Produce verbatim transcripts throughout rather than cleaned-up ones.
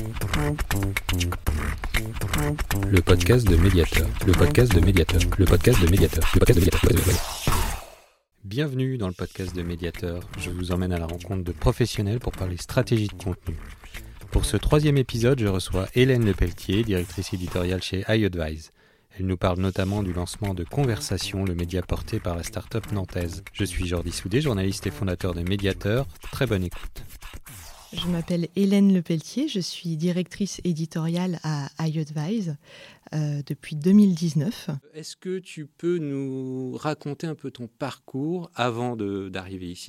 Le podcast de Médiateur, le podcast de Médiateur, le podcast de Médiateur, le podcast de Médiateur. Bienvenue dans le podcast de Médiateur. Je vous emmène à la rencontre de professionnels pour parler stratégie de contenu. Pour ce troisième épisode, je reçois Hélène Lepelletier, directrice éditoriale chez iAdvise. Elle nous parle notamment du lancement de Conversation, le média porté par la start-up nantaise. Je suis Jordi Soudé, journaliste et fondateur de Médiateur. Très bonne écoute. Je m'appelle Hélène Lepelletier, je suis directrice éditoriale à iAdvise euh, depuis deux mille dix-neuf. Est-ce que tu peux nous raconter un peu ton parcours avant de, d'arriver ici ?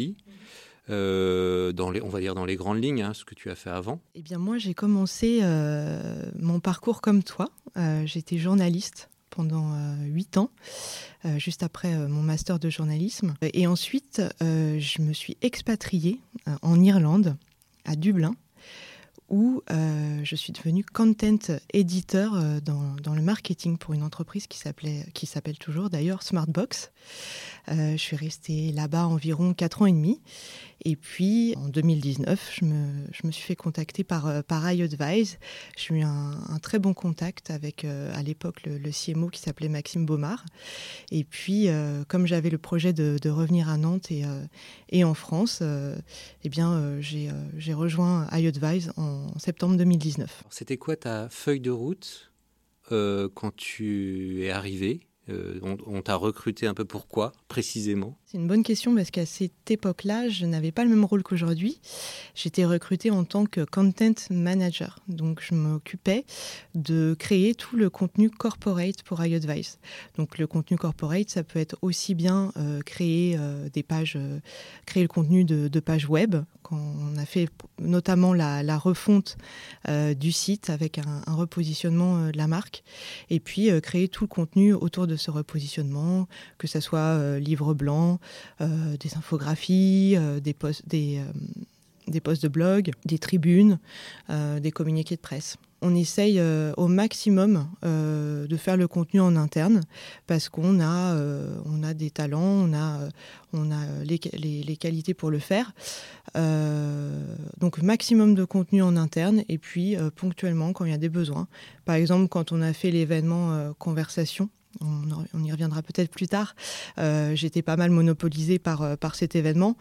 Euh, dans les, on va dire dans les grandes lignes, hein, ce que tu as fait avant. Eh bien moi j'ai commencé euh, mon parcours comme toi, euh, j'étais journaliste pendant huit euh, ans, euh, juste après euh, mon master de journalisme. Et ensuite, euh, je me suis expatriée euh, en Irlande, à Dublin, où euh, je suis devenue content editor euh, dans, dans le marketing pour une entreprise qui, s'appelait, qui s'appelle toujours d'ailleurs Smartbox. Euh, je suis restée là-bas environ quatre ans et demi. Et puis, en deux mille dix-neuf, je me, je me suis fait contacter par, par iAdvise. J'ai eu un, un très bon contact avec, euh, à l'époque, le, le C M O qui s'appelait Maxime Baumard. Et puis, euh, comme j'avais le projet de, de revenir à Nantes et, euh, et en France, euh, eh bien, euh, j'ai, euh, j'ai rejoint iAdvise en, en septembre deux mille dix-neuf. C'était quoi ta feuille de route euh, quand tu es arrivé ? Euh, on, on t'a recruté un peu pourquoi, précisément ? C'est une bonne question parce qu'à cette époque-là, je n'avais pas le même rôle qu'aujourd'hui. J'étais recrutée en tant que content manager. Donc, je m'occupais de créer tout le contenu corporate pour iAdvise. Donc, le contenu corporate, ça peut être aussi bien euh, créer euh, des pages, euh, créer le contenu de, de pages web, quand on a fait notamment la, la refonte euh, du site avec un, un repositionnement euh, de la marque, et puis euh, créer tout le contenu autour de ce repositionnement, que ce soit euh, livre blanc, euh, des infographies, euh, des posts, des, euh, des posts de blog, des tribunes, euh, des communiqués de presse. On essaye euh, au maximum euh, de faire le contenu en interne parce qu'on a, euh, on a des talents, on a, euh, on a les, les, les qualités pour le faire. Euh, donc maximum de contenu en interne et puis euh, ponctuellement quand il y a des besoins. Par exemple, quand on a fait l'événement euh, Conversation, on, on y reviendra peut-être plus tard, euh, j'étais pas mal monopolisée par, par cet événement.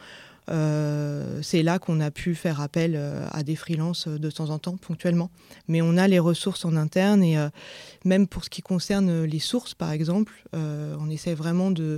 Euh, c'est là qu'on a pu faire appel euh, à des freelances euh, de temps en temps, ponctuellement. Mais on a les ressources en interne et euh, même pour ce qui concerne les sources, par exemple, euh, on essaie vraiment de,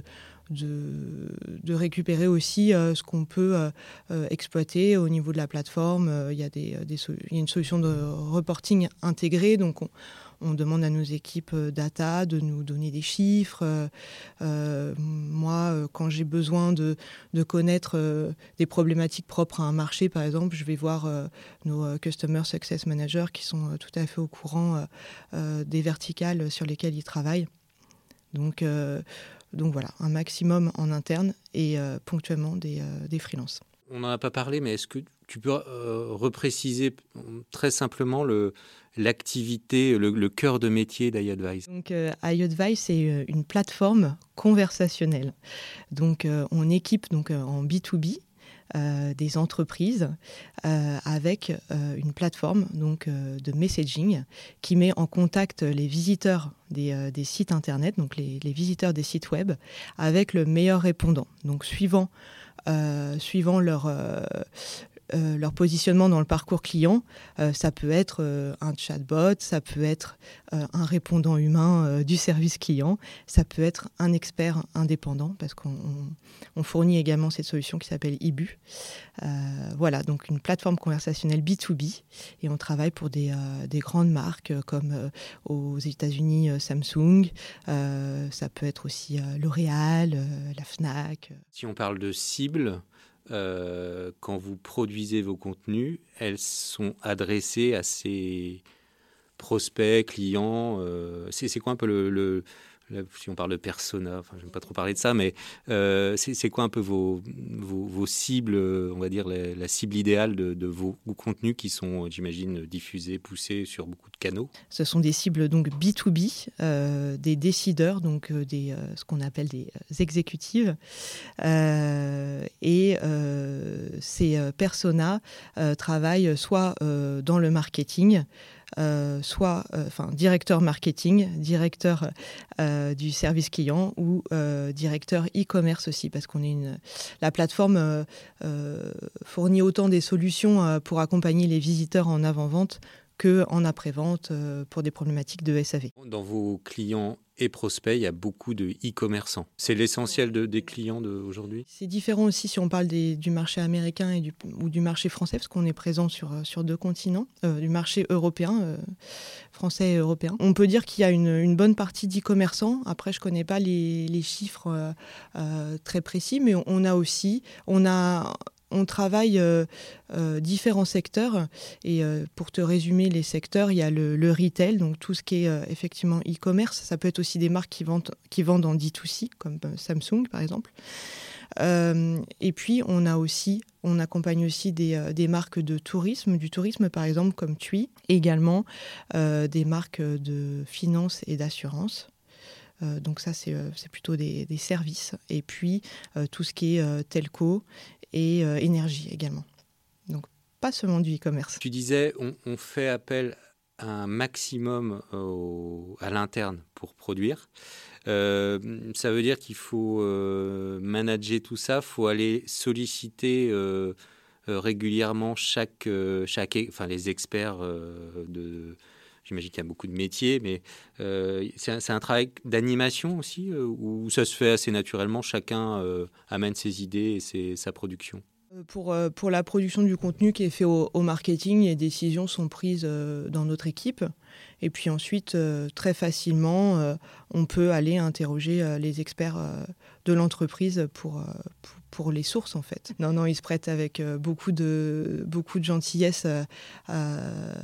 de, de récupérer aussi euh, ce qu'on peut euh, euh, exploiter au niveau de la plateforme. Euh, il y a des, des, il y a une solution de reporting intégrée, donc on On demande à nos équipes data de nous donner des chiffres. Euh, moi, quand j'ai besoin de, de connaître euh, des problématiques propres à un marché, par exemple, je vais voir euh, nos euh, Customer Success Managers qui sont euh, tout à fait au courant euh, euh, des verticales sur lesquelles ils travaillent. Donc, euh, donc voilà, un maximum en interne et euh, ponctuellement des, euh, des freelances. On n'en a pas parlé, mais est-ce que tu peux euh, repréciser très simplement le, l'activité, le, le cœur de métier d'iAdvise ? Donc, euh, iAdvise, c'est une plateforme conversationnelle. Donc, euh, on équipe donc, euh, en B deux B euh, des entreprises euh, avec euh, une plateforme donc, euh, de messaging qui met en contact les visiteurs des, euh, des sites Internet, donc les, les visiteurs des sites web, avec le meilleur répondant. Donc, suivant Euh, suivant leur, euh, euh, leur positionnement dans le parcours client, euh, ça peut être euh, un chatbot, ça peut être euh, un répondant humain euh, du service client, ça peut être un expert indépendant, parce qu'on on, on fournit également cette solution qui s'appelle Ibu. Euh, voilà, donc une plateforme conversationnelle B deux B, et on travaille pour des, euh, des grandes marques euh, comme euh, aux États-Unis euh, Samsung, euh, ça peut être aussi euh, L'Oréal, euh, la Fnac. Si on parle de cibles, euh, quand vous produisez vos contenus, elles sont adressées à ces prospects, clients. Euh, c'est, c'est quoi un peu le, le, là, si on parle de persona, enfin, j'aime pas trop parler de ça, mais euh, c'est, c'est quoi un peu vos, vos, vos cibles, on va dire la, la cible idéale de, de vos contenus qui sont, j'imagine, diffusés, poussés sur beaucoup de canaux? Ce sont des cibles donc B deux B, euh, des décideurs, donc euh, des, euh, ce qu'on appelle des euh, exécutives. Euh, et euh, ces euh, personas euh, travaillent soit euh, dans le marketing, Euh, soit euh, enfin, directeur marketing, directeur euh, du service client ou euh, directeur e-commerce aussi, parce qu'on est une... La plateforme euh, euh, fournit autant des solutions euh, pour accompagner les visiteurs en avant-vente qu'en après-vente euh, pour des problématiques de S A V. Dans vos clients et prospects, il y a beaucoup de e-commerçants. C'est l'essentiel de, des clients d'aujourd'hui? C'est différent aussi si on parle des, du marché américain et du, ou du marché français, parce qu'on est présent sur, sur deux continents, euh, du marché européen, euh, français et européen. On peut dire qu'il y a une, une bonne partie d'e-commerçants. Après, je ne connais pas les, les chiffres euh, euh, très précis, mais on, on a aussi... On a, On travaille euh, euh, différents secteurs et euh, pour te résumer les secteurs, il y a le, le retail, donc tout ce qui est euh, effectivement e-commerce. Ça peut être aussi des marques qui vendent, qui vendent en D deux C, comme euh, Samsung par exemple. Euh, et puis on a aussi, on accompagne aussi des, euh, des marques de tourisme, du tourisme par exemple comme TUI, et également euh, des marques de finance et d'assurance. Euh, donc ça, c'est, euh, c'est plutôt des, des services. Et puis, euh, tout ce qui est euh, telco et euh, énergie également. Donc, pas seulement du e-commerce. Tu disais, on, on fait appel à un maximum au, à l'interne pour produire. Euh, ça veut dire qu'il faut euh, manager tout ça, il faut aller solliciter euh, euh, régulièrement chaque, euh, chaque, enfin, les experts euh, de... J'imagine qu'il y a beaucoup de métiers, mais euh, c'est, un, c'est un travail d'animation aussi, euh, où ça se fait assez naturellement, chacun euh, amène ses idées et ses, sa production. Pour, euh, pour la production du contenu qui est fait au, au marketing, les décisions sont prises euh, dans notre équipe. Et puis ensuite, euh, très facilement, euh, on peut aller interroger euh, les experts euh, de l'entreprise pour, euh, pour, pour les sources, en fait. Non, non, ils se prêtent avec euh, beaucoup, de, beaucoup de gentillesse euh, à,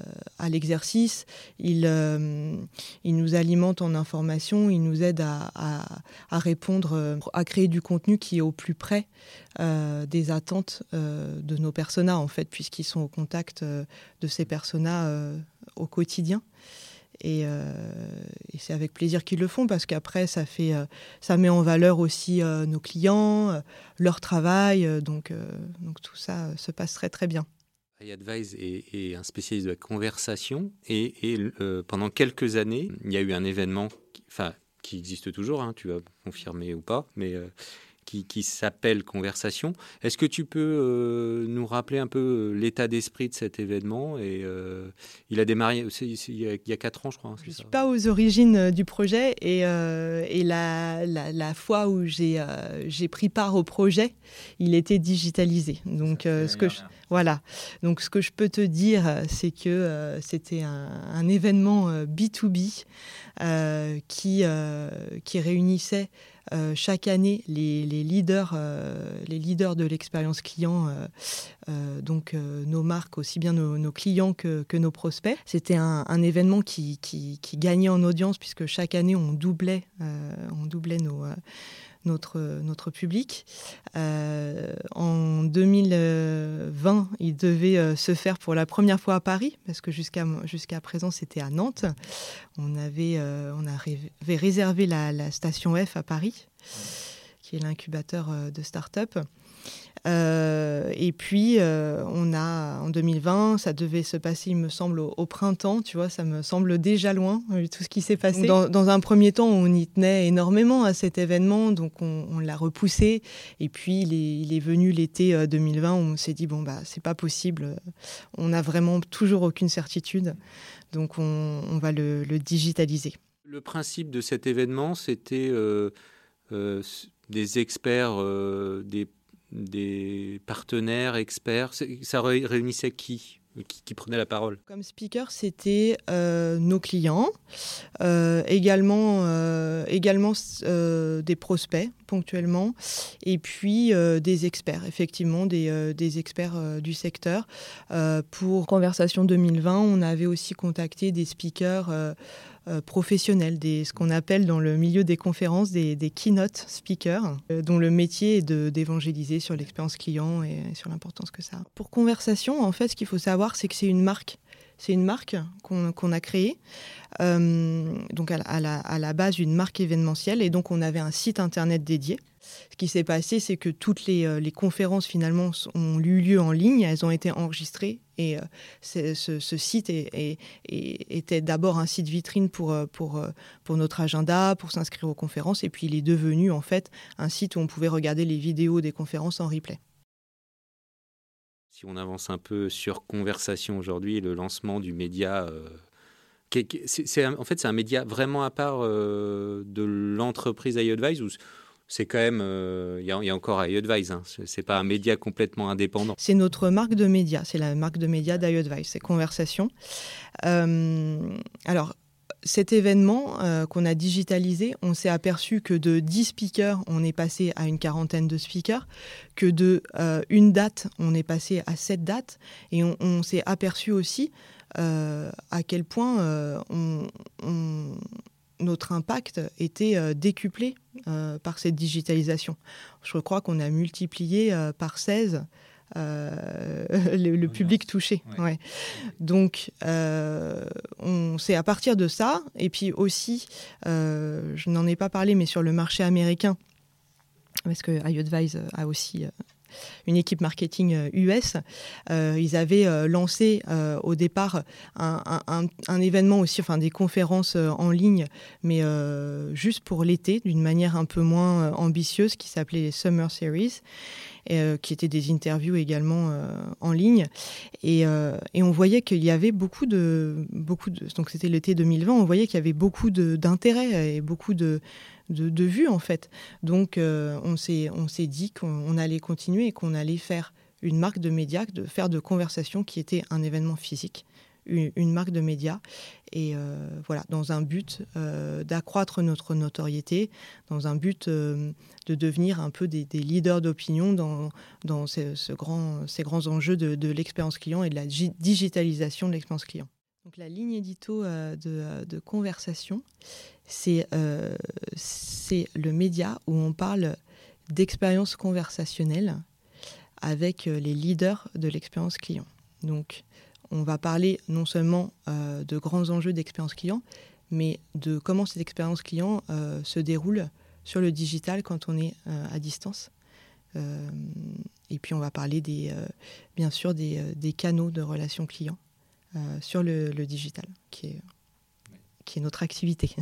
à l'exercice. Ils, euh, ils nous alimentent en informations, ils nous aident à, à, à répondre, à créer du contenu qui est au plus près euh, des attentes euh, de nos personas, en fait, puisqu'ils sont au contact euh, de ces personas euh, au quotidien. Et, euh, et c'est avec plaisir qu'ils le font parce qu'après, ça, fait, euh, ça met en valeur aussi euh, nos clients, euh, leur travail. Euh, donc, euh, donc tout ça euh, se passe très, très bien. iAdvise est, est un spécialiste de la conversation et, et euh, pendant quelques années, il y a eu un événement qui, enfin, qui existe toujours, hein, tu vas confirmer ou pas, mais... Euh, Qui, qui s'appelle Conversation. Est-ce que tu peux euh, nous rappeler un peu l'état d'esprit de cet événement? Et, euh, il a démarré c'est, c'est, il, y a, il y a quatre ans, je crois. Hein, je ne suis pas aux origines du projet et, euh, et la, la, la fois où j'ai, euh, j'ai pris part au projet, il était digitalisé. Donc, euh, ce que je, voilà. Donc, ce que je peux te dire, c'est que euh, c'était un, un événement euh, B deux B euh, qui, euh, qui réunissait Euh, chaque année les, les, leaders, euh, les leaders de l'expérience client, euh, euh, donc euh, nos marques, aussi bien nos, nos clients que, que nos prospects. C'était un, un événement qui, qui, qui gagnait en audience puisque chaque année on doublait, euh, on doublait nos, euh, notre, notre public. Euh, en deux mille vingt, il devait euh, se faire pour la première fois à Paris parce que jusqu'à, jusqu'à présent c'était à Nantes. On avait, euh, on avait réservé la, la station F à Paris, qui est l'incubateur de start-up. Euh, et puis, euh, on a, en deux mille vingt, ça devait se passer, il me semble, au, au printemps. Tu vois, ça me semble déjà loin, tout ce qui s'est passé. Dans, dans un premier temps, on y tenait énormément à cet événement, donc on, on l'a repoussé. Et puis, il est, il est venu l'été deux mille vingt, où on s'est dit, bon, bah, c'est pas possible. On n'a vraiment toujours aucune certitude. Donc, on, on va le, le digitaliser. Le principe de cet événement, c'était euh, euh, des experts, euh, des, des partenaires, experts. Ça réunissait qui ? Qui, qui prenait la parole? Comme speaker, c'était euh, nos clients, euh, également, euh, également euh, des prospects ponctuellement, et puis euh, des experts, effectivement, des, euh, des experts euh, du secteur. Euh, pour Conversation deux mille vingt, on avait aussi contacté des speakers euh, euh, professionnels, des, ce qu'on appelle dans le milieu des conférences des, des keynote speakers, euh, dont le métier est de, d'évangéliser sur l'expérience client et, et sur l'importance que ça a. Pour Conversation, en fait, ce qu'il faut savoir, c'est que c'est une marque. C'est une marque qu'on, qu'on a créée, euh, donc à la, à, la, à la base une marque événementielle, et donc on avait un site internet dédié. Ce qui s'est passé, c'est que toutes les, les conférences finalement ont eu lieu en ligne, elles ont été enregistrées, et euh, ce, ce site est, est, est, était d'abord un site vitrine pour, pour, pour notre agenda, pour s'inscrire aux conférences, et puis il est devenu en fait un site où on pouvait regarder les vidéos des conférences en replay. Si on avance un peu sur Conversation aujourd'hui, le lancement du média, euh, c'est, c'est, en fait, c'est un média vraiment à part euh, de l'entreprise iAdvise, ou c'est quand même, il euh, y, y a encore iAdvise, hein, c'est pas un média complètement indépendant. C'est notre marque de média, c'est la marque de média d'iAdvise, c'est Conversation. Euh, alors, cet événement euh, qu'on a digitalisé, on s'est aperçu que de dix speakers, on est passé à une quarantaine de speakers, que de euh, une date, on est passé à sept dates, et on, on s'est aperçu aussi euh, à quel point euh, on, on, notre impact était euh, décuplé euh, par cette digitalisation. Je crois qu'on a multiplié euh, par seize Euh, le, le public touché. Ouais. Ouais. Donc, euh, on, c'est à partir de ça, et puis aussi, euh, je n'en ai pas parlé, mais sur le marché américain, parce que iAdvise a aussi euh, une équipe marketing euh, U S, euh, ils avaient euh, lancé euh, au départ un, un, un événement aussi, enfin des conférences euh, en ligne, mais euh, juste pour l'été, d'une manière un peu moins euh, ambitieuse, qui s'appelait les Summer Series. Et, euh, qui étaient des interviews également euh, en ligne. Et, euh, et on voyait qu'il y avait beaucoup de, beaucoup de... Donc c'était l'été deux mille vingt, on voyait qu'il y avait beaucoup de, d'intérêt et beaucoup de, de, de vues, en fait. Donc euh, on, s'est, on s'est dit qu'on allait continuer et qu'on allait faire une marque de médias, de faire de Conversation qui était un événement physique, une, une marque de médias. Et euh, voilà, dans un but euh, d'accroître notre notoriété, dans un but euh, de devenir un peu des, des leaders d'opinion dans, dans ces, ce grand, ces grands enjeux de, de l'expérience client et de la gi- digitalisation de l'expérience client. Donc la ligne édito euh, de, de Conversation, c'est, euh, c'est le média où on parle d'expérience conversationnelle avec les leaders de l'expérience client. Donc, on va parler non seulement euh, de grands enjeux d'expérience client, mais de comment cette expérience client euh, se déroule sur le digital quand on est euh, à distance. Euh, et puis on va parler des, euh, bien sûr des, euh, des canaux de relations clients euh, sur le, le digital, qui est, qui est notre activité.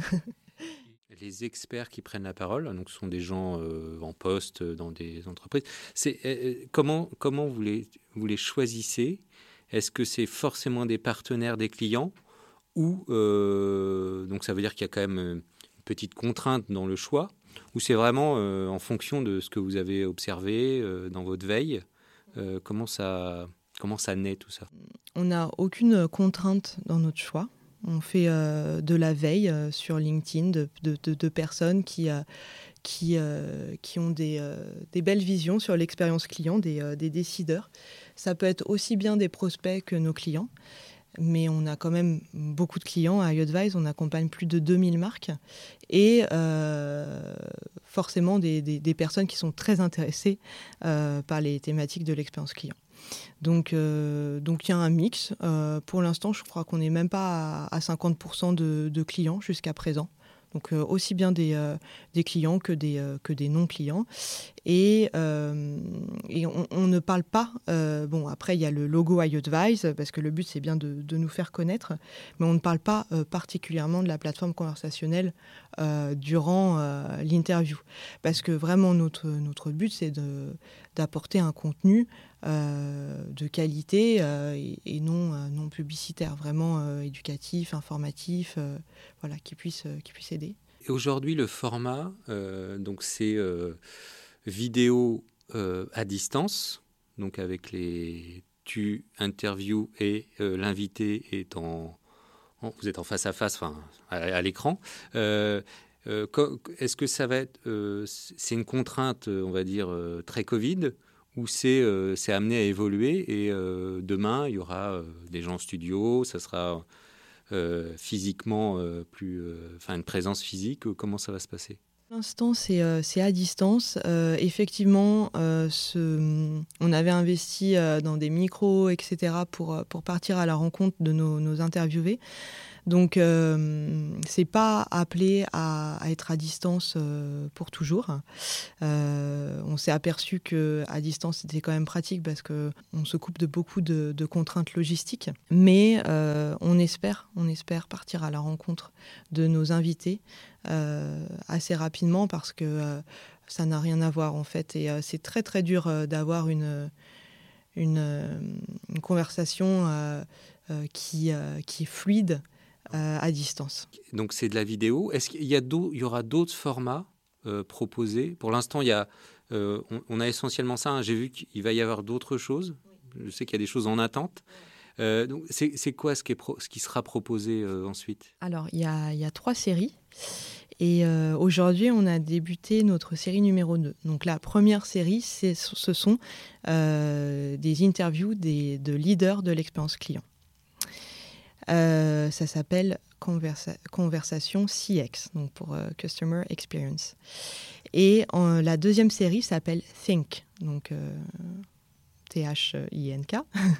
Les experts qui prennent la parole, donc ce sont des gens euh, en poste dans des entreprises. C'est, euh, comment, comment vous les, vous les choisissez ? Est-ce que c'est forcément des partenaires des clients ou euh, donc ça veut dire qu'il y a quand même une petite contrainte dans le choix, ou c'est vraiment euh, en fonction de ce que vous avez observé euh, dans votre veille euh, comment ça, comment ça naît tout ça ? On n'a aucune contrainte dans notre choix. On fait euh, de la veille euh, sur LinkedIn de, de, de, de personnes qui, euh, qui, euh, qui ont des, euh, des belles visions sur l'expérience client, des, euh, des décideurs. Ça peut être aussi bien des prospects que nos clients, mais on a quand même beaucoup de clients à iAdvise, on accompagne plus de deux mille marques et euh, forcément des, des, des personnes qui sont très intéressées euh, par les thématiques de l'expérience client. Donc, euh, donc il y a un mix. Euh, pour l'instant, je crois qu'on n'est même pas à, à cinquante pour cent de, de clients jusqu'à présent. Donc euh, aussi bien des, euh, des clients que des, euh, que des non-clients. Et, euh, et on, on ne parle pas... Euh, bon, après, il y a le logo iAdvise, parce que le but, c'est bien de, de nous faire connaître, mais on ne parle pas euh, particulièrement de la plateforme conversationnelle euh, durant euh, l'interview. Parce que vraiment, notre, notre but, c'est de, d'apporter un contenu euh, de qualité euh, et, et non, euh, non publicitaire, vraiment euh, éducatif, informatif, euh, voilà, qui puisse, euh, qui puisse aider. Et aujourd'hui, le format, euh, donc c'est euh, vidéo euh, à distance, donc avec les tu interviews et euh, l'invité est en, en, vous êtes en face à face, enfin à, à l'écran. Euh, euh, est-ce que ça va être, euh, c'est une contrainte, on va dire euh, très Covid, ou c'est, euh, c'est amené à évoluer et euh, demain il y aura euh, des gens en studio, ça sera euh, physiquement, euh, plus, enfin euh, une présence physique. Comment ça va se passer ? Pour l'instant, c'est, euh, c'est à distance. Euh, effectivement, euh, ce, on avait investi euh, dans des micros, et cetera, pour, pour partir à la rencontre de nos, nos interviewés. Donc, euh, c'est pas appelé à, à être à distance euh, pour toujours. Euh, on s'est aperçu qu'à distance, c'était quand même pratique parce qu'on se coupe de beaucoup de, de contraintes logistiques. Mais euh, on espère, on espère partir à la rencontre de nos invités euh, assez rapidement parce que euh, ça n'a rien à voir en fait. Et euh, c'est très très dur euh, d'avoir une, une, une conversation euh, euh, qui, euh, qui est fluide Euh, à distance. Donc c'est de la vidéo. Est-ce qu'il y, a il y aura d'autres formats euh, proposés ? Pour l'instant, il y a, euh, on, on a essentiellement ça. Hein. J'ai vu qu'il va y avoir d'autres choses. Oui. Je sais qu'il y a des choses en attente. Euh, donc c'est, c'est quoi ce qui, est pro, ce qui sera proposé euh, ensuite ? Alors, il y a, il y a trois séries. Et euh, aujourd'hui, on a débuté notre série numéro deux. Donc la première série, c'est, ce sont euh, des interviews des, de leaders de l'expérience client. Euh, ça s'appelle Conversa- Conversation C X, donc pour euh, Customer Experience. Et en, la deuxième série s'appelle Think, donc euh, T H I N K.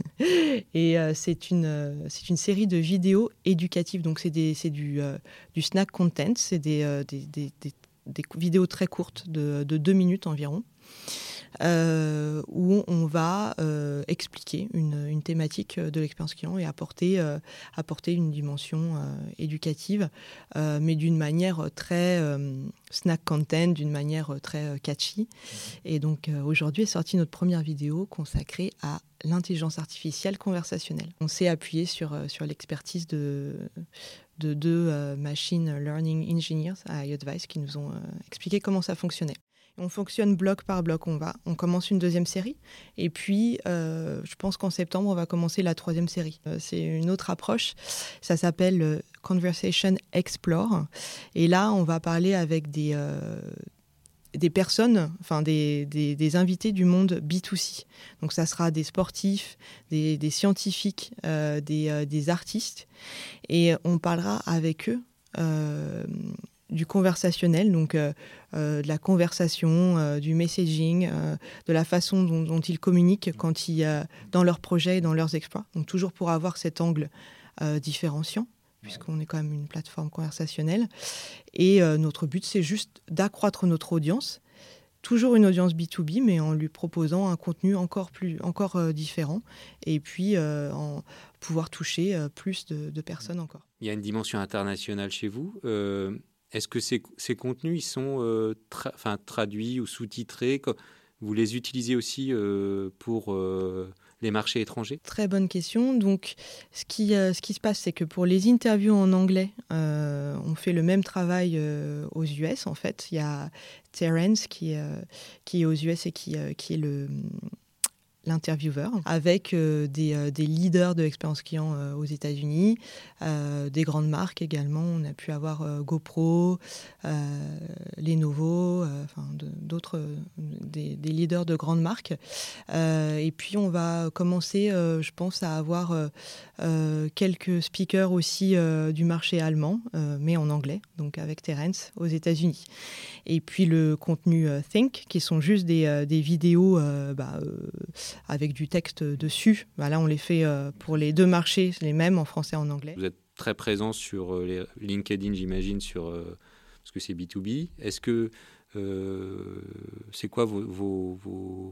Et euh, c'est, une, euh, c'est une série de vidéos éducatives, donc c'est, des, c'est du, euh, du snack content, c'est des, euh, des, des, des, des vidéos très courtes de, de deux minutes environ. Euh, où on va euh, expliquer une, une thématique de l'expérience client et apporter, euh, apporter une dimension euh, éducative, euh, mais d'une manière très euh, snack content, d'une manière très euh, catchy. Et donc euh, aujourd'hui est sortie notre première vidéo consacrée à l'intelligence artificielle conversationnelle. On s'est appuyé sur, euh, sur l'expertise de, de deux euh, machine learning engineers à iAdvice qui nous ont euh, expliqué comment ça fonctionnait. On fonctionne bloc par bloc. On, va, on commence une deuxième série. Et puis, euh, je pense qu'en septembre, on va commencer la troisième série. Euh, c'est une autre approche. Ça s'appelle euh, Conversation Explore. Et là, on va parler avec des, euh, des personnes, enfin des, des, des invités du monde B deux C. Donc, ça sera des sportifs, des, des scientifiques, euh, des, euh, des artistes. Et on parlera avec eux Euh, du conversationnel, donc euh, euh, de la conversation, euh, du messaging, euh, de la façon dont, dont ils communiquent quand ils, euh, dans leurs projets et dans leurs exploits. Donc toujours pour avoir cet angle euh, différenciant, puisqu'on est quand même une plateforme conversationnelle. Et euh, notre but, c'est juste d'accroître notre audience, toujours une audience B deux B, mais en lui proposant un contenu encore, plus, encore euh, différent, et puis euh, en pouvoir toucher euh, plus de, de personnes encore. Il y a une dimension internationale chez vous. Euh... Est-ce que ces, ces contenus ils sont euh, tra- enfin, traduits ou sous-titrés ? Vous les utilisez aussi euh, pour euh, les marchés étrangers ? Très bonne question. Donc, ce qui, euh, ce qui se passe, c'est que pour les interviews en anglais, euh, on fait le même travail euh, aux U S, en fait. Il y a Terence qui, euh, qui est aux U S et qui, euh, qui est le... l'intervieweur, avec euh, des, euh, des leaders de l'expérience client euh, aux États-Unis, euh, des grandes marques également. On a pu avoir euh, GoPro, euh, Lenovo, euh, enfin de, d'autres, euh, des, des leaders de grandes marques. Euh, et puis on va commencer, euh, je pense, à avoir euh, euh, quelques speakers aussi euh, du marché allemand, euh, mais en anglais, donc avec Terence aux États-Unis. Et puis le contenu euh, Think, qui sont juste des, euh, des vidéos euh, bah, euh, avec du texte dessus. Bah, là, on les fait euh, pour les deux marchés, les mêmes en français et en anglais. Vous êtes très présent sur euh, les LinkedIn, j'imagine, sur, euh, parce que c'est B deux B. Est-ce que euh, c'est quoi vos, vos, vos,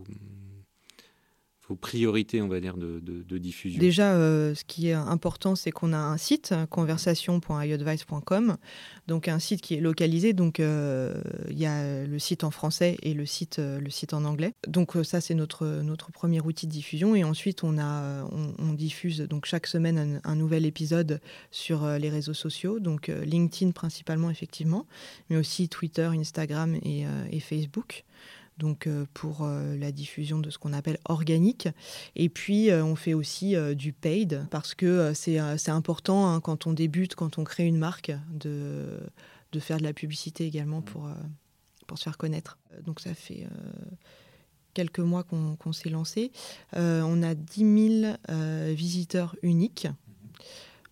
vos priorités, on va dire, de, de, de diffusion ? Déjà, euh, ce qui est important, c'est qu'on a un site, conversation point i advice point com, donc un site qui est localisé. Donc, euh, il y a le site en français et le site, euh, le site en anglais. Donc, euh, ça, c'est notre, notre premier outil de diffusion. Et ensuite, on, a, on, on diffuse donc, chaque semaine un, un nouvel épisode sur euh, les réseaux sociaux. Donc, euh, LinkedIn principalement, effectivement, mais aussi Twitter, Instagram et, euh, et Facebook. Donc euh, pour euh, la diffusion de ce qu'on appelle organique. Et puis, euh, on fait aussi euh, du paid, parce que euh, c'est, euh, c'est important hein, quand on débute, quand on crée une marque, de, de faire de la publicité également pour, euh, pour se faire connaître. Donc ça fait euh, quelques mois qu'on, qu'on s'est lancé. Euh, on a dix mille euh, visiteurs uniques.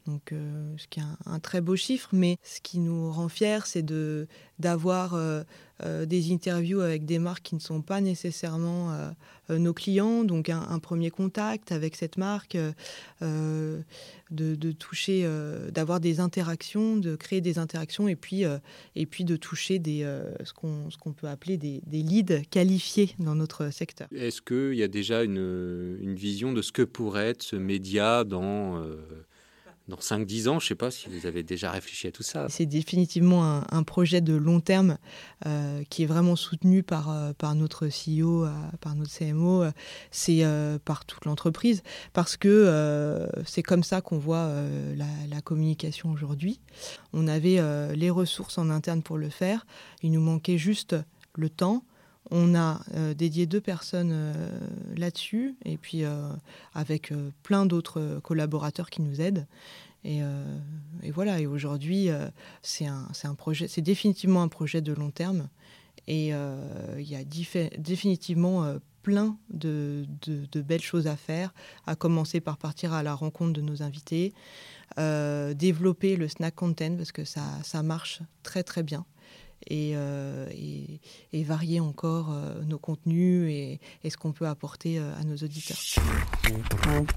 Donc, euh, ce qui est un, un très beau chiffre, mais ce qui nous rend fiers, c'est de, d'avoir euh, euh, des interviews avec des marques qui ne sont pas nécessairement euh, euh, nos clients, donc un, un premier contact avec cette marque, euh, de, de toucher, euh, d'avoir des interactions, de créer des interactions, et puis, euh, et puis de toucher des, euh, ce, qu'on, ce qu'on peut appeler des, des leads qualifiés dans notre secteur. Est-ce qu'il y a déjà une, une vision de ce que pourrait être ce média dans... Euh Dans cinq à dix ans, je ne sais pas si vous avez déjà réfléchi à tout ça. C'est définitivement un, un projet de long terme euh, qui est vraiment soutenu par, euh, par notre C E O, euh, par notre C M O, euh, c'est euh, par toute l'entreprise, parce que euh, c'est comme ça qu'on voit euh, la, la communication aujourd'hui. On avait euh, les ressources en interne pour le faire, il nous manquait juste le temps. On a euh, dédié deux personnes euh, là-dessus, et puis euh, avec euh, plein d'autres collaborateurs qui nous aident. Et, euh, et voilà. Et aujourd'hui, euh, c'est un, c'est un projet, c'est définitivement un projet de long terme. Et euh, il y a diffé- définitivement euh, plein de, de, de belles choses à faire, à commencer par partir à la rencontre de nos invités, euh, développer le snack content parce que ça, ça marche très très bien. Et, euh, et, et varier encore euh, nos contenus et, et ce qu'on peut apporter euh, à nos auditeurs.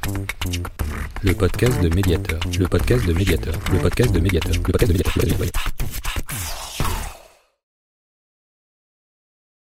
Le podcast de Mediator. Le podcast de Mediator. Le podcast de Mediator. Le podcast de Mediator.